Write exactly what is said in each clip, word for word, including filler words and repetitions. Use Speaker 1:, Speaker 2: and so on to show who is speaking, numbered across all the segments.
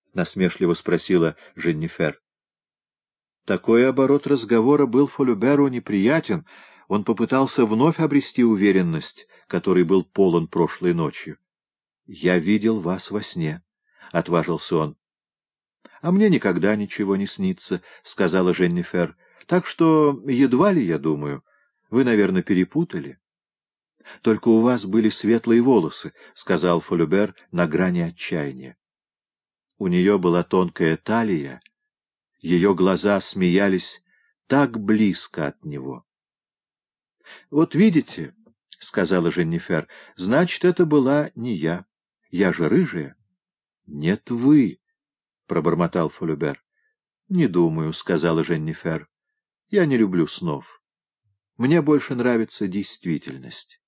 Speaker 1: — насмешливо спросила Женнифер. Такой оборот разговора был Фолюберу неприятен. Он попытался вновь обрести уверенность, которой был полон прошлой ночью. — Я видел вас во сне, — отважился он. — А мне никогда ничего не снится, — сказала Женнифер. — Так что едва ли, я думаю. Вы, наверное, перепутали. — Только у вас были светлые волосы, — сказал Фолюбер на грани отчаяния. У нее была тонкая талия, ее глаза смеялись так близко от него. — Вот видите, — сказала Женнифер, — значит, это была не я. Я же рыжая. — Нет, вы, — пробормотал Фолюбер. — Не думаю, — сказала Женнифер. — Я не люблю снов. Мне больше нравится действительность.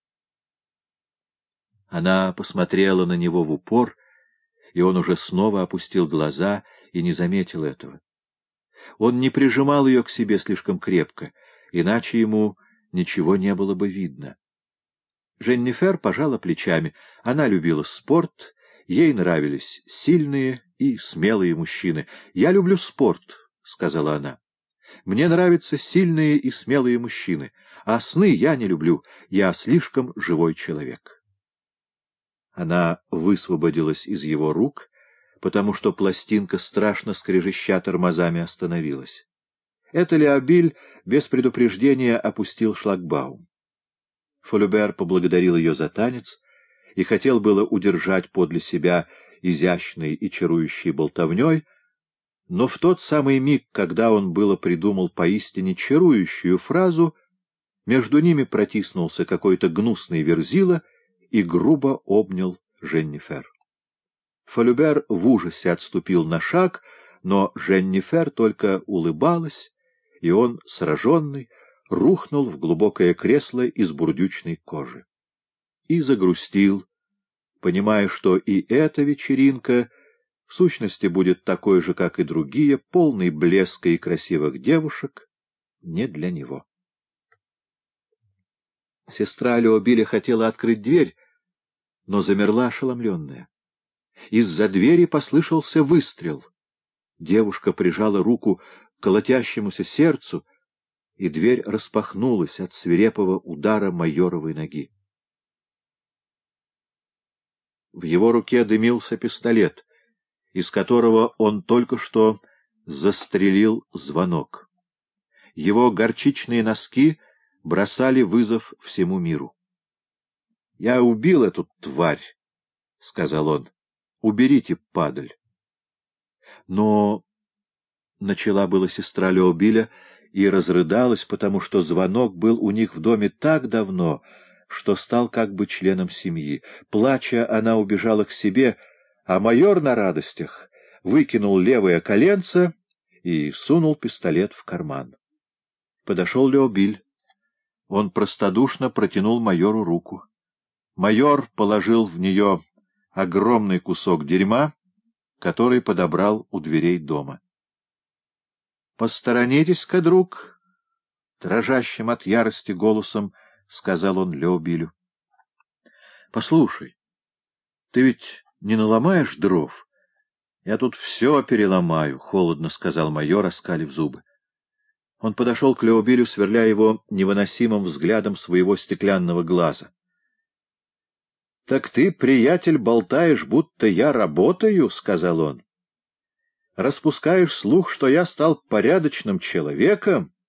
Speaker 1: Она посмотрела на него в упор, и он уже снова опустил глаза и не заметил этого. Он не прижимал ее к себе слишком крепко, иначе ему ничего не было бы видно. Женнифер пожала плечами. Она любила спорт, ей нравились сильные и смелые мужчины. «Я люблю спорт», — сказала она. «Мне нравятся сильные и смелые мужчины, а сны я не люблю, я слишком живой человек». Она высвободилась из его рук, потому что пластинка, страшно скрежеща тормозами, остановилась. Это Леобиль без предупреждения опустил шлагбаум. Фолюбер поблагодарил ее за танец и хотел было удержать подле себя изящной и чарующей болтовней, но в тот самый миг, когда он было придумал поистине чарующую фразу, между ними протиснулся какой-то гнусный верзила и грубо обнял Женнифер. Фолюбер в ужасе отступил на шаг, но Женнифер только улыбалась, и он, сраженный, рухнул в глубокое кресло из бурдючной кожи. И загрустил, понимая, что и эта вечеринка в сущности будет такой же, как и другие, полной блеска и красивых девушек, не для него. Сестра Леобиля хотела открыть дверь, но замерла ошеломленная. Из-за двери послышался выстрел. Девушка прижала руку к колотящемуся сердцу, и дверь распахнулась от свирепого удара майоровой ноги. В его руке дымился пистолет, из которого он только что застрелил звонок. Его горчичные носки бросали вызов всему миру. — Я убил эту тварь, — сказал он. — Уберите, падаль. Но начала была сестра Леобиля и разрыдалась, потому что звонок был у них в доме так давно, что стал как бы членом семьи. Плача, она убежала к себе, а майор на радостях выкинул левое коленце и сунул пистолет в карман. Подошел Леобиль. Он простодушно протянул майору руку. Майор положил в нее огромный кусок дерьма, который подобрал у дверей дома. — Посторонитесь-ка, друг, — дрожащим от ярости голосом сказал он Леобилю. — Послушай, ты ведь не наломаешь дров? — Я тут все переломаю, — холодно сказал майор, оскалив зубы. Он подошел к Леобилю, сверля его невыносимым взглядом своего стеклянного глаза. — Так ты, приятель, болтаешь, будто я работаю, — сказал он. — Распускаешь слух, что я стал порядочным человеком,